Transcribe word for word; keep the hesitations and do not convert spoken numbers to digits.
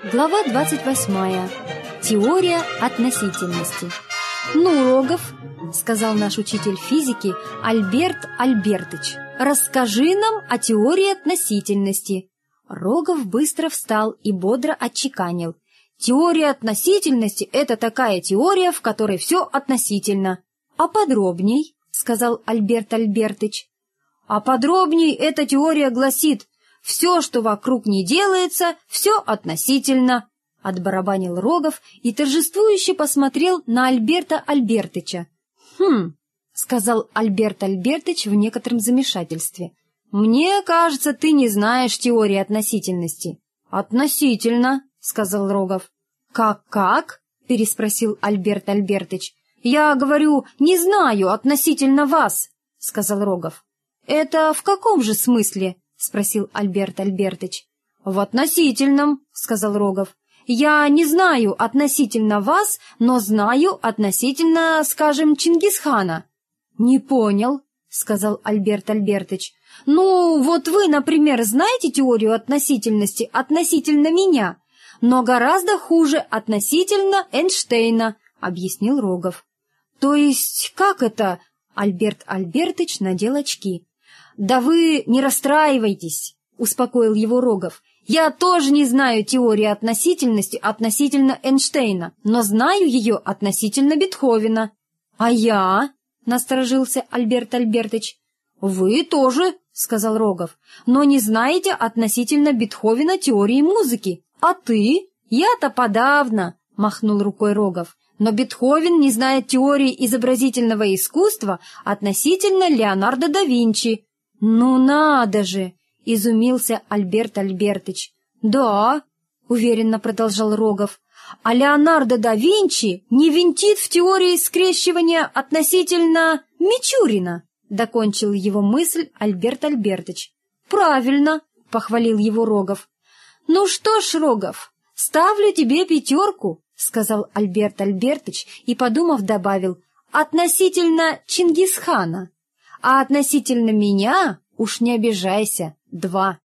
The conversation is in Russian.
Глава двадцать восьмая. Теория относительности. «Ну, Рогов, — сказал наш учитель физики Альберт Альбертыч, — расскажи нам о теории относительности». Рогов быстро встал и бодро отчеканил: «Теория относительности — это такая теория, в которой все относительно». «А подробней?» — сказал Альберт Альбертыч. «А подробней эта теория гласит: все, что вокруг не делается, все относительно», — отбарабанил Рогов и торжествующе посмотрел на Альберта Альбертыча. «Хм», — сказал Альберт Альбертыч в некотором замешательстве, — «мне кажется, ты не знаешь теории относительности». «Относительно», — сказал Рогов. «Как-как?» — переспросил Альберт Альбертыч. «Я говорю, не знаю относительно вас», — сказал Рогов. «Это в каком же смысле?» — спросил Альберт Альбертыч. «В относительном», — сказал Рогов. «Я не знаю относительно вас, но знаю относительно, скажем, Чингисхана». «Не понял», — сказал Альберт Альбертыч. «Ну, вот вы, например, знаете теорию относительности относительно меня, но гораздо хуже относительно Эйнштейна», — объяснил Рогов. «То есть как это?» — Альберт Альбертыч надел очки. «Да вы не расстраивайтесь», — успокоил его Рогов. «Я тоже не знаю теории относительности относительно Эйнштейна, но знаю ее относительно Бетховена». «А я?» — насторожился Альберт Альбертыч. «Вы тоже», — сказал Рогов, — «но не знаете относительно Бетховена теории музыки. А ты?» «Я-то подавно», — махнул рукой Рогов. «Но Бетховен не знает теории изобразительного искусства относительно Леонардо да Винчи». «Ну надо же!» — изумился Альберт Альбертыч. «Да», — уверенно продолжал Рогов, — «а Леонардо да Винчи не винтит в теории скрещивания относительно Мичурина», — докончил его мысль Альберт Альбертыч. «Правильно», — похвалил его Рогов. «Ну что ж, Рогов, ставлю тебе пятерку», — сказал Альберт Альбертыч и, подумав, добавил: «относительно Чингисхана. А относительно меня, уж не обижайся, два».